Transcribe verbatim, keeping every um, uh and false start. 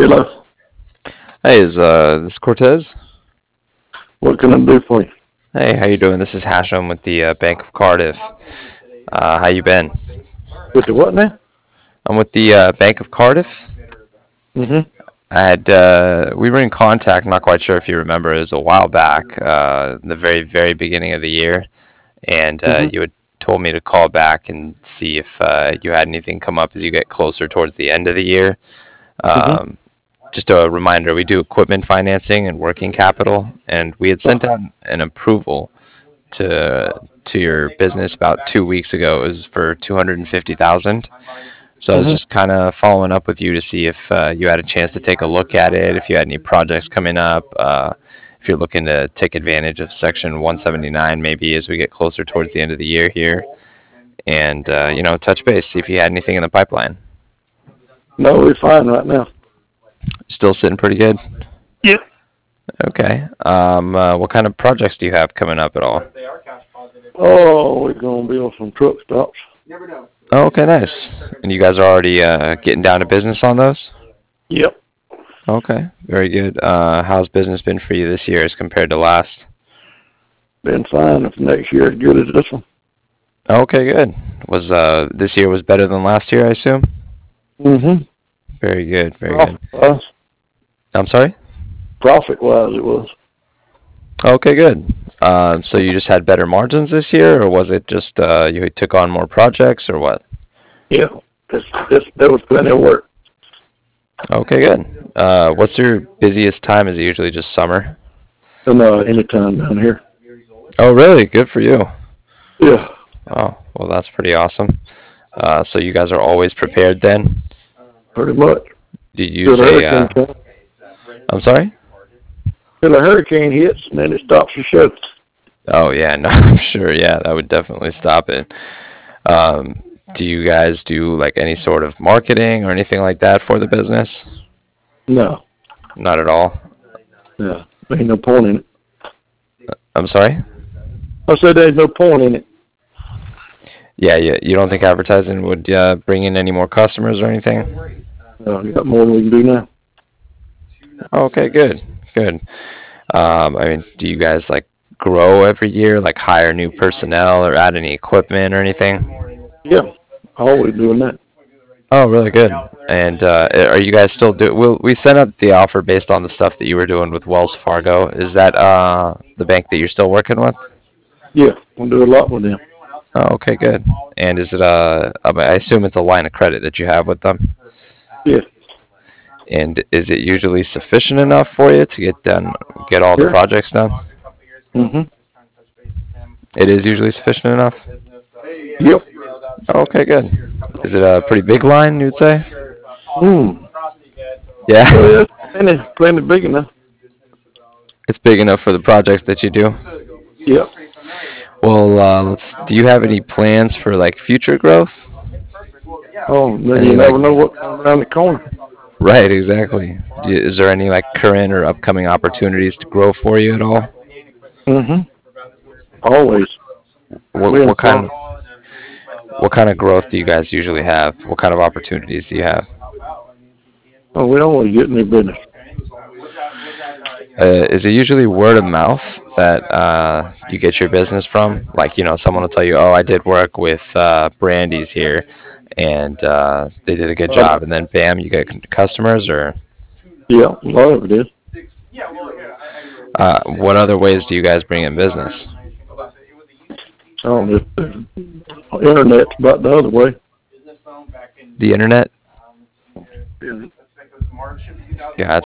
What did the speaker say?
Hello. Hey, is uh this Cortez? What can I do for you? Hey, how you doing? This is Hashem with the uh, Bank of Cardiff. Uh, how you been? With the what now? I'm with the uh, Bank of Cardiff. Mm-hmm. I had uh, we were in contact. Not quite sure if you remember. It was a while back, uh, the very very beginning of the year, and uh, Mm-hmm. you had told me to call back and see if uh, you had anything come up as you get closer towards the end of the year. Mm-hmm. Um, just a reminder, we do equipment financing and working capital, and we had Oh, sent out an approval to to your business about two weeks ago. It was for two hundred and fifty thousand. So I was mm-hmm. just kind of following up with you to see if uh, you had a chance to take a look at it, if you had any projects coming up, uh, if you're looking to take advantage of Section one seventy-nine maybe as we get closer towards the end of the year here, and uh, you know, touch base, see if you had anything in the pipeline. No, we're fine right now. Still sitting pretty good. Yep. Okay. Um, uh, what kind of projects do you have coming up at all? Oh, we're gonna build some truck stops. Oh, okay, nice. And you guys are already uh, getting down to business on those? Yep. Okay, very good. Uh, how's business been for you this year as compared to last? Been fine. If next year as good as this one. Okay, good. Was uh this year was better than last year, I assume? Mm-hmm. Very good, very good. Profit wise, I'm sorry? profit wise, it was. Okay, good. Uh, so you just had better margins this year, or was it just uh, you took on more projects, or what? Yeah. This, this, there was plenty of work. Okay, good. Uh, what's your busiest time? Is it usually just summer? And uh, anytime down here. Oh, really? Good for you. Yeah. Oh, well, that's pretty awesome. Uh, so you guys are always prepared then? Pretty much. Do you Till use the a, hurricane uh, comes. I'm sorry? Till the hurricane hits, and then it stops the show. Oh, yeah, no, I'm sure. Yeah, that would definitely stop it. Um, do you guys do like any sort of marketing or anything like that for the business? No. Not at all. Yeah. Ain't no point in it. I'm sorry? I said there's no point in it. Yeah, yeah. You don't think advertising would uh, bring in any more customers or anything? Uh, we got more than we can do now. Okay, good, good. Um, I mean, do you guys like grow every year, like hire new personnel or add any equipment or anything? Yeah. Always doing that. Oh, really good. And uh, are you guys still do? Will we sent out the offer based on the stuff that you were doing with Wells Fargo? Is that uh, the bank that you're still working with? Yeah. We do a lot with them. Oh, okay, good. And is it a? I assume it's a line of credit that you have with them. Yeah. And is it usually sufficient enough for you to get done, get all the Yeah. projects done? Mm-hmm. It is usually sufficient enough. Yep. Oh, okay, good. Is it a pretty big line, you'd say? Mm. Yeah, Oh, yeah. Plenty, plenty big enough. it's big enough for the projects that you do. Yep. Well, uh, let's. Do you have any plans for like future growth? Oh, then you Any like? never know what comes around the corner. Right, exactly. Do you- Is there any like current or upcoming opportunities to grow for you at all? Mm-hmm. Always. What We in what kind Florida. of what kind of growth do you guys usually have? What kind of opportunities do you have? Oh, we always get new business. Uh, is it usually word of mouth that uh, you get your business from? Like, you know, someone will tell you, "Oh, I did work with uh, Brandy's here, and uh, they did a good Uh, job," and then bam, you get c- customers. Or yeah, a lot of it is. uh, what other ways do you guys bring in business? Oh, just, uh, internet's about the other way. The internet? Yeah. Gotcha.